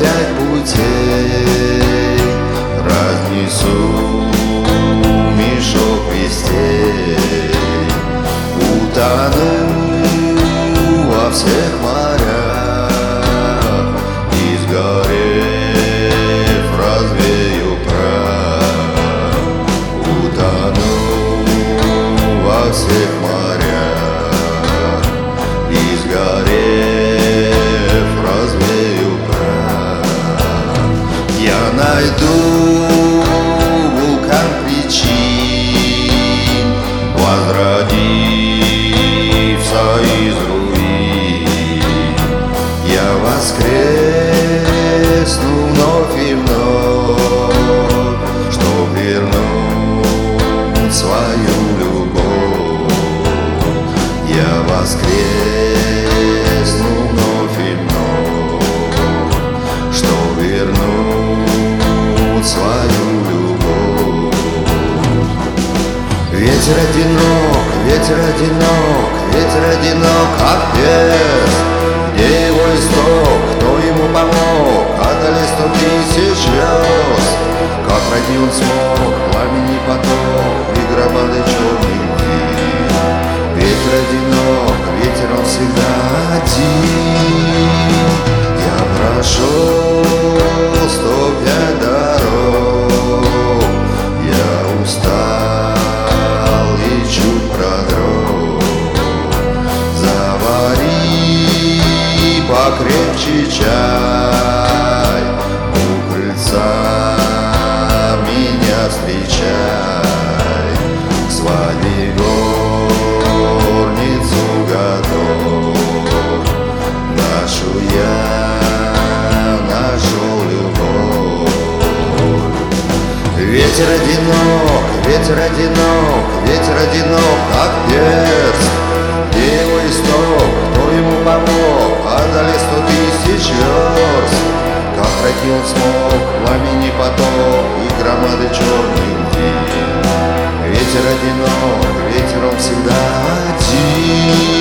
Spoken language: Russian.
105 путей разнесу мешок вестей, утону во всех морях и, сгорев, развею прах. Утону во всех морях и, сгорев, развею прах. Я найду вулкан причин, возродиться из руин. Я воскресну вновь и вновь, чтоб вернуть свою любовь. Я воскресну вновь и вновь, чтоб вернуть свою любовь. Ветер одинок, ветер одинок, ветер одинок, как пес. Где его исток, кто ему помог? Отдали 100 000 звезд. Как родни он смог, пламени поток и громады черных дней. Ветер одинок, ветер он всегда один. Я прошел 105 дорог, я устал и чуть продрог. Завари покрепче чай, у крыльца меня встречай. К свадьбе горницу готов, нашу я нашел любовь. Ветер одинок, ветер одинок, ветер одинок, как перст. Где его исток, кто ему помог? Отдали 100 000 звезд. Как пройти он смог, пламени поток и громады черных дней. Ветер одинок, ветер он всегда один.